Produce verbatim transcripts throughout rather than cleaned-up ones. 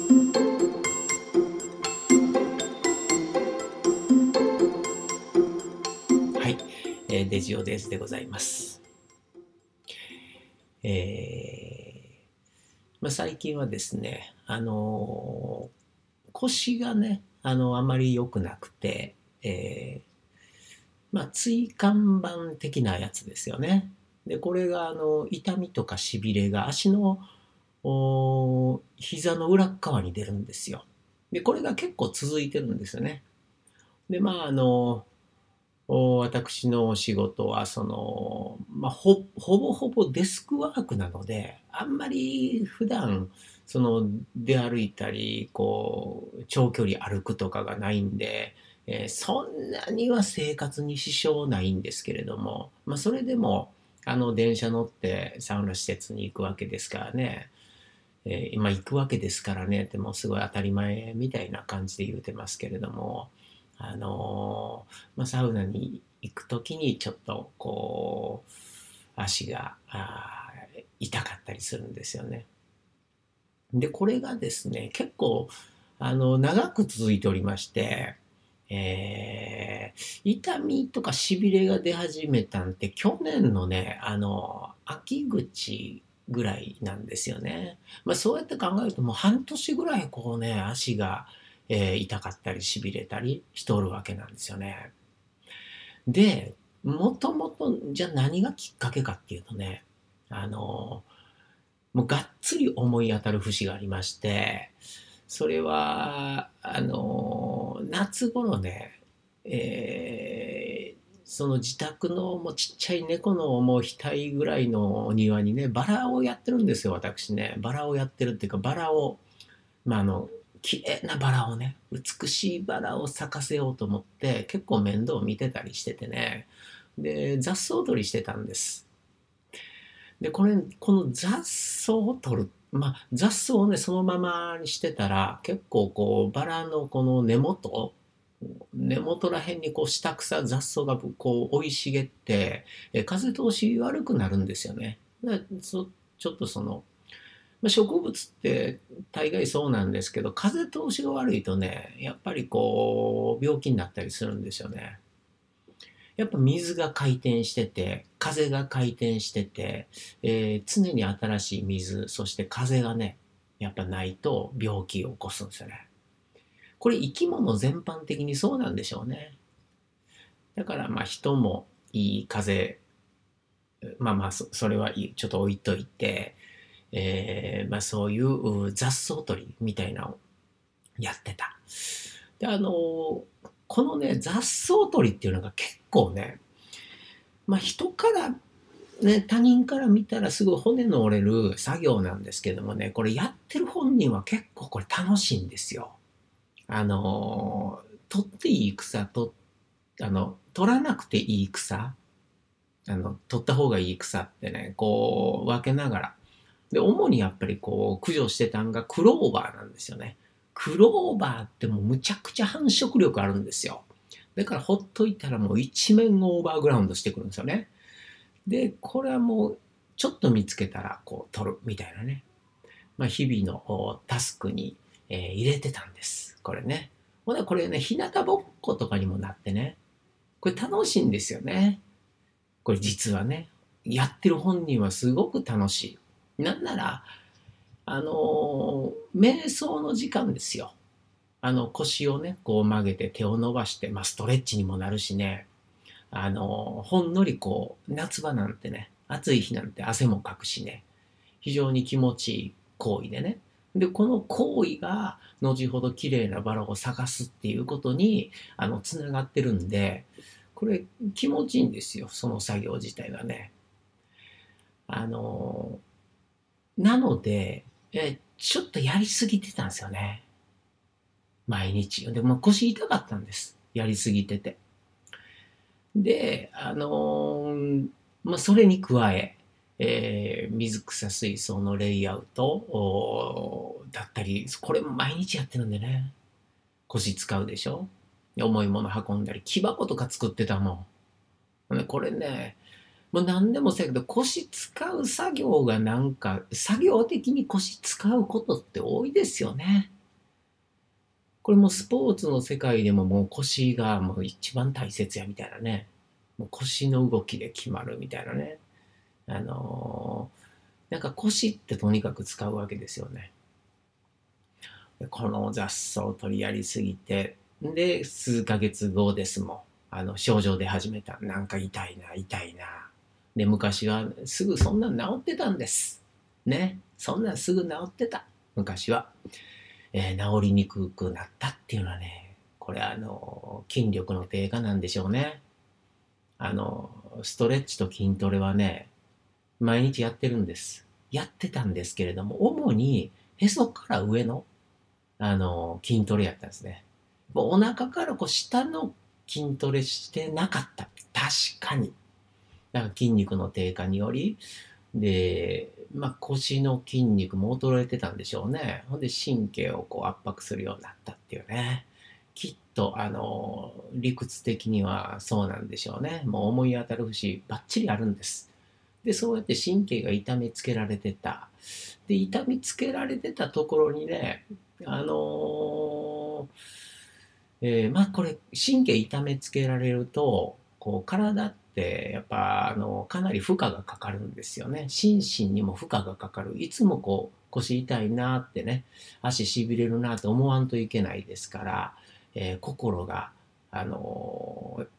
はい、えーデジオデイズでございます。えーまあ、最近はですね、あのー腰がね、あの、あまり良くなくて、えーまあ、椎間板的なやつですよね。で、これが、あの、痛みとかしびれが足の、お膝の裏っ側に出るんですよ。で、これが結構続いてるんですよね。で、まあ、あの、お私のお仕事は、その、まあ、ほ、ほぼほぼデスクワークなので、あんまり普段、その、出歩いたり、こう、長距離歩くとかがないんで、えーそんなには生活に支障ないんですけれども、まあ、それでも、あの、電車乗ってサウナ施設に行くわけですからね、えー今行くわけですからねってもうすごい当たり前みたいな感じで言うてますけれども、あのーまあ、サウナに行く時にちょっとこう足があー痛かったりするんですよね。でこれがですね結構あの長く続いておりまして、えー痛みとかしびれが出始めたんって去年のねあの秋口ぐらいなんですよね。まあ、そうやって考えるともう半年ぐらいこうね足が、えー痛かったりしびれたりしとるわけなんですよね。でもともとじゃあ何がきっかけかっていうとねあのもうがっつり思い当たる節がありまして、それは、あの、夏頃ね、えーその自宅のもうちっちゃい猫のもう額ぐらいのお庭にね、バラをやってるんですよ、私ね。バラをやってるっていうか、バラを、まあ、あの、綺麗なバラをね、美しいバラを咲かせようと思って、結構面倒見てたりしててね。で、雑草取りしてたんです。で、これ、この雑草を取る。まあ、雑草をね、そのままにしてたら、結構こう、バラのこの根元、根元ら辺にこう、下草、雑草がこう、生い茂って、え風通し悪くなるんですよね。でそちょっとその、まあ、植物って大概そうなんですけど、風通しが悪いとね、やっぱりこう、病気になったりするんですよね。やっぱ水が回転してて、風が回転してて、えー常に新しい水、そして風がね、やっぱないと病気を起こすんですよね。これ生き物全般的にそうなんでしょうね。だからまあ人もいい風、まあまあそそれはいいちょっと置いといて、えーまあそういう雑草取りみたいなのをやってた。で、あのーこのね、雑草取りっていうのが結構ね、まあ人からね、他人から見たらすごい骨の折れる作業なんですけどもね、これやってる本人は結構これ楽しいんですよ。あの、取っていい草と、あの、取らなくていい草、あの、取った方がいい草ってね、こう分けながら。で、主にやっぱりこう駆除してたんがクローバーなんですよね。クローバーってもうむちゃくちゃ繁殖力あるんですよ。だからほっといたらもう一面オーバーグラウンドしてくるんですよね。で、これはもう、ちょっと見つけたら、こう、取る、みたいなね。まあ、日々のタスクに、えー入れてたんです。これね。ほな、これね、日向ぼっことかにもなってね。これ楽しいんですよね。これ実はね。やってる本人はすごく楽しい。なんなら、あのー瞑想の時間ですよ。あの、腰をね、こう曲げて手を伸ばして、まあ、ストレッチにもなるしね。あの、ほんのりこう、夏場なんてね、暑い日なんて汗もかくしね、非常に気持ちいい行為でね。で、この行為が、後ほど綺麗なバラを探すっていうことに、あの、つながってるんで、これ気持ちいいんですよ、その作業自体がね。あの、なので、え、ちょっとやりすぎてたんですよね。毎日。で、もう腰痛かったんです。やりすぎてて。で、あのーまあ、それに加え、えー水草水槽のレイアウトだったり、これも毎日やってるんでね、腰使うでしょ。重いもの運んだり、木箱とか作ってたもん。これね、もう何でもそうやけど、腰使う作業がなんか、作業的に腰使うことって多いですよね。 これもスポーツの世界でももう腰がもう一番大切やみたいなね。もう腰の動きで決まるみたいなね。あのーなんか腰ってとにかく使うわけですよね。でこの雑草取りやりすぎて、で、数ヶ月後ですもん。あの、症状出始めた。なんか痛いな、痛いな。で、昔はすぐそんなん治ってたんです。ね。そんなんすぐ治ってた。昔は。えー治りにくくなったっていうのはね、これあの、筋力の低下なんでしょうね。あの、ストレッチと筋トレはね、毎日やってるんです。やってたんですけれども、主にへそから上の、あの、筋トレやったんですね。もうお腹からこう下の筋トレしてなかった。確かに。だから筋肉の低下により、で、まあ、腰の筋肉も衰えてたんでしょうね。ほんで神経をこう圧迫するようになったっていうね。きっと、あの、理屈的にはそうなんでしょうね。もう思い当たる節ばっちりあるんです。で、そうやって神経が痛めつけられてた。で、痛みつけられてたところにね、あのえーまあこれ神経痛めつけられるとこう体ってやっぱあのかなり負荷がかかるんですよね。心身にも負荷がかかる。いつもこう腰痛いなってね、足しびれるなと思わんといけないですから、えー心があのー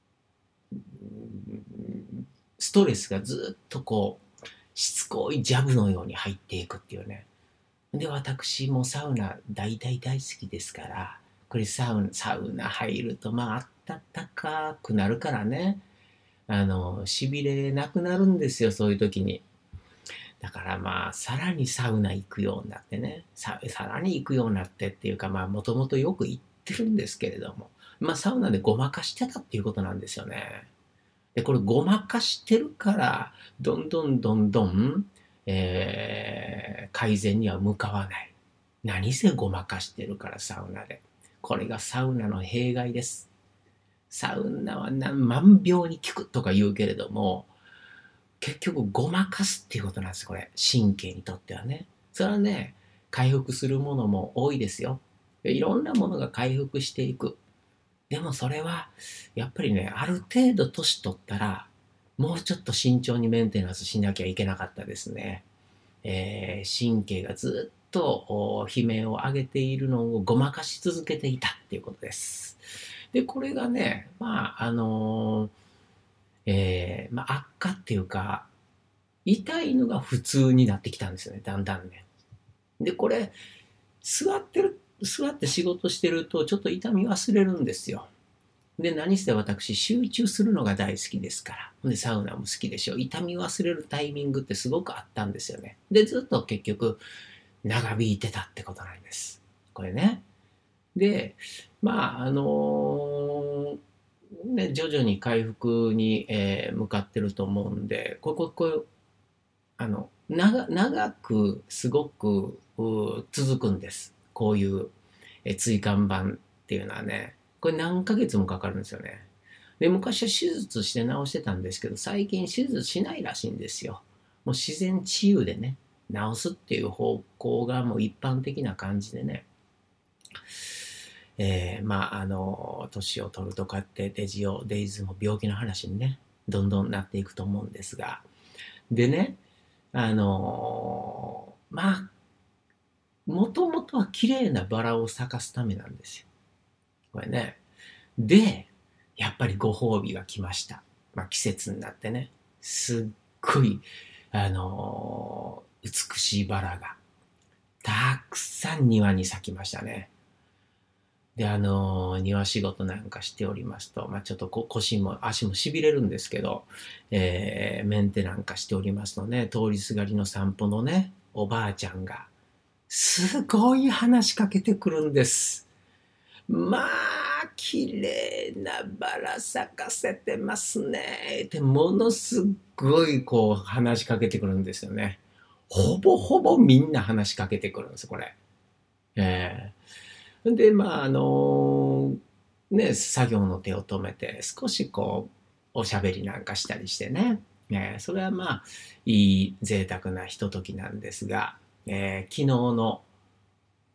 ストレスがずっとこうしつこいジャブのように入っていくっていうね。で、私もサウナ大大大好きですから、これサウナ、サウナ入ると、まあ、あったかくなるからね、あの、しびれなくなるんですよ、そういう時に。だからまあ、さらにサウナ行くようになってね、さ、さらに行くようになってっていうか、まあ、もともとよく行ってるんですけれども、まあ、サウナでごまかしてたっていうことなんですよね。で、これごまかしてるから、どんどんどんどん、えー改善には向かわない。何せごまかしてるからサウナで。これがサウナの弊害です。サウナは何万病に効くとか言うけれども、結局ごまかすっていうことなんです、これ。神経にとってはね。それはね、回復するものも多いですよ。いろんなものが回復していく。でもそれは、やっぱりね、ある程度年取ったら、もうちょっと慎重にメンテナンスしなきゃいけなかったですね。えー神経がずっとお悲鳴を上げているのをごまかし続けていたっていうことです。で、これがね、まあ、あのーえーまあ、悪化っていうか、痛いのが普通になってきたんですよね、だんだんね。で、これ、座ってる、座って仕事してると、ちょっと痛み忘れるんですよ。で、何せ私、集中するのが大好きですから。で、サウナも好きでしょ。痛み忘れるタイミングってすごくあったんですよね。で、ずっと結局、長引いてたってことなんです。これね。で、まあ、あのね、徐々に回復に、えー向かってると思うんで、ここ、こう、あの、長、長く、すごく、う続くんです。こういう、えー椎間板っていうのはね、これ何ヶ月もかかるんですよね。で、昔は手術して治してたんですけど、最近手術しないらしいんですよ。もう自然治癒でね、治すっていう方向がもう一般的な感じでね、えー、まあ、あの、年を取るとかってデジオ、デイズも病気の話にね、どんどんなっていくと思うんですが、でね、あのまあ、もともとは綺麗なバラを咲かすためなんですよ。これね。で、やっぱりご褒美が来ました。まあ、季節になってね、すっごい、あのー美しいバラがたくさん庭に咲きましたね。で、あのー庭仕事なんかしておりますと、まあ、ちょっとこ腰も足も痺れるんですけど、えーメンテなんかしておりますとね、通りすがりの散歩のね、おばあちゃんが、すごい話しかけてくるんです。まあ、綺麗なバラ咲かせてますね。ってものすっごいこう話しかけてくるんですよね。ほぼほぼみんな話しかけてくるんです、これ。ええで、まあ、あのね、作業の手を止めて、少しこう、おしゃべりなんかしたりしてね。ええそれはまあ、いい贅沢なひとときなんですが、ええ昨日の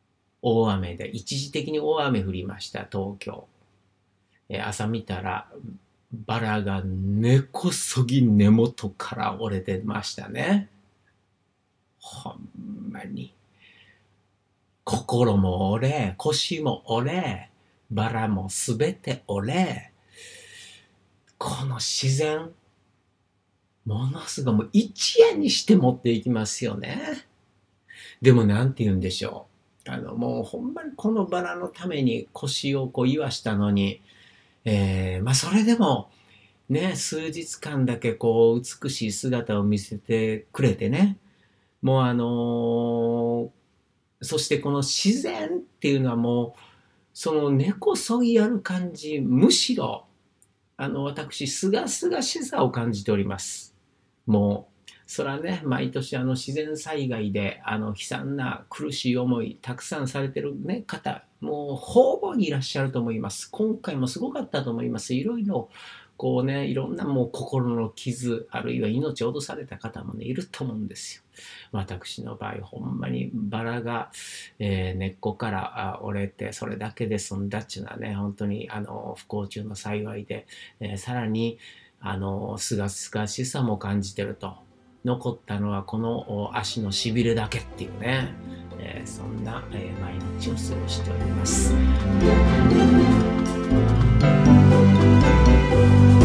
大雨で、一時的に大雨降りました、東京。えー朝見たら、バラが根こそぎ根元から折れてましたね。ほんまに。心も折れ、腰も折れ、バラもすべて折れ、この自然、ものすごい、もう一夜にして持っていきますよね。でもなんて言うんでしょう。あの、もうほんまにこのバラのために腰をこう言わしたのに、えー、まあそれでも、ね、数日間だけこう美しい姿を見せてくれてね、もうあのーそしてこの自然っていうのはもう、その根こそぎある感じ、むしろ、あの、私、すがすがしさを感じております。もう、それはね、毎年あの自然災害で、あの悲惨な苦しい思い、たくさんされてる、ね、方、もう方々にいらっしゃると思います。今回もすごかったと思います。いろいろ、こうね、いろんなもう心の傷、あるいは命を落とされた方もね、いると思うんですよ。私の場合、ほんまにバラが、えー根っこからあ折れて、それだけで済んだっていうのはね、本当にあの不幸中の幸いで、えーさらに、あの、すがすがしさも感じてると。残ったのはこのお足のしびれだけっていうね、えーそんな、えー毎日を過ごしております。